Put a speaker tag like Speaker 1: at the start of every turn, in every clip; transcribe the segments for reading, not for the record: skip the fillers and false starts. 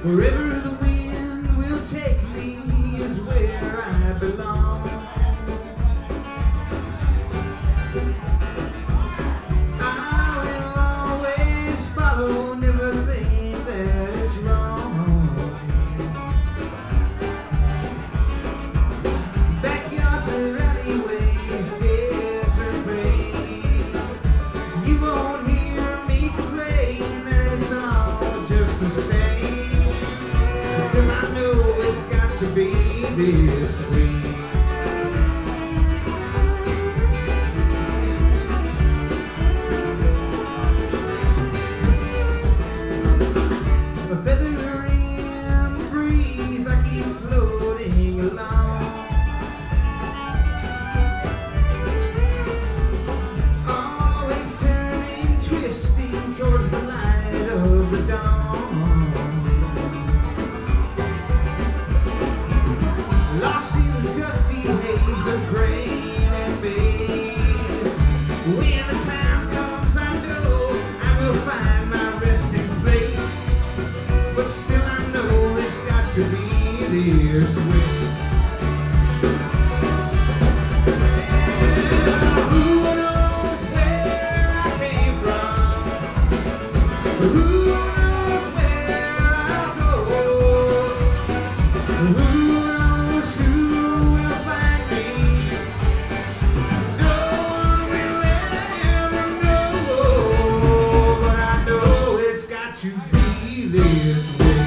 Speaker 1: Wherever the wind will take me is where I belong. I will always follow, never think that it's wrong. Backyards or alleyways, desert plains, you won't hear me complain that it's all just the same. Cause I know it's got to be this way. A feather in the breeze, I keep floating along. Always turning, twisting towards the light of the dawn. Lost in the dusty haze of grain and maize. When the time comes, I know I will find my resting place. But still I know it's got to be this way. Yeah, who knows where I came from? Who knows where I'll go? Who to be this way.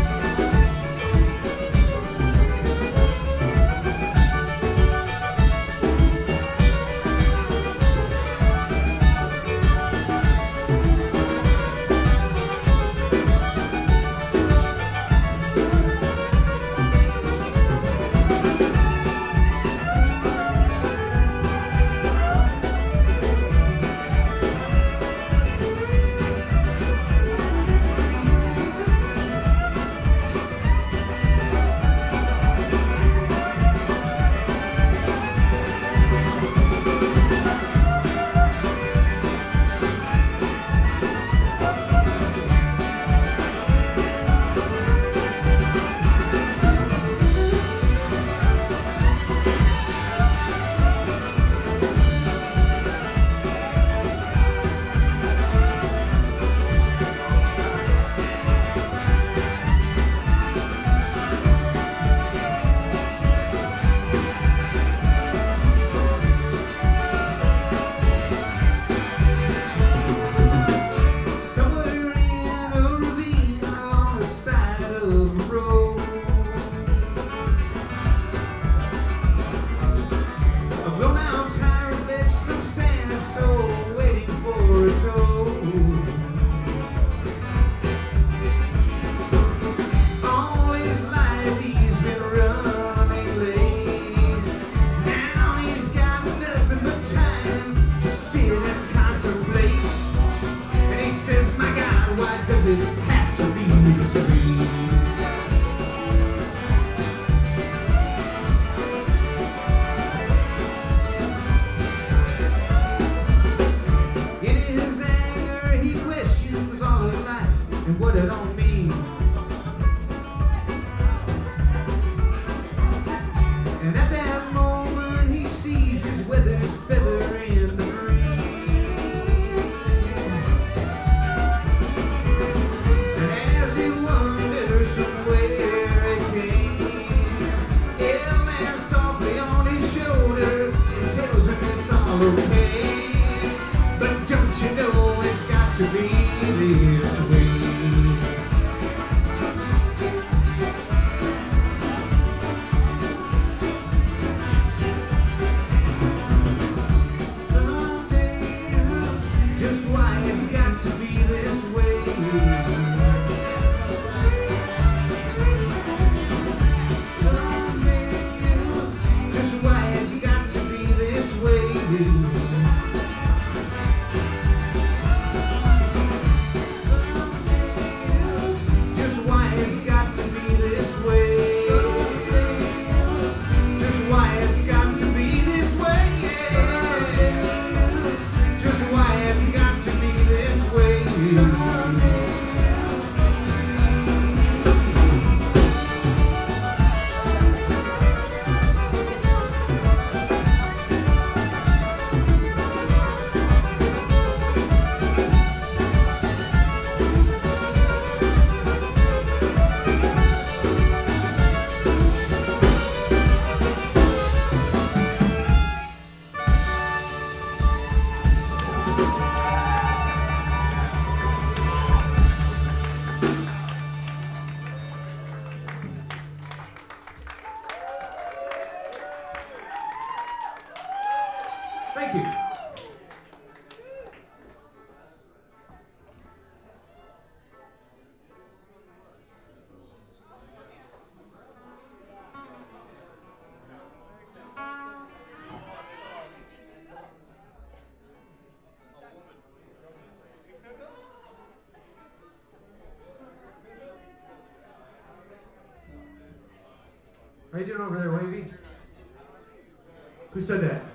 Speaker 1: And what it all means. And at that moment he sees his weathered feather in the breeze. And as he wonders from where it came, it'll land softly on his shoulder and tells him it's all okay. But don't you know it's got to be this way. How you doing over there, Wavy? Who said that?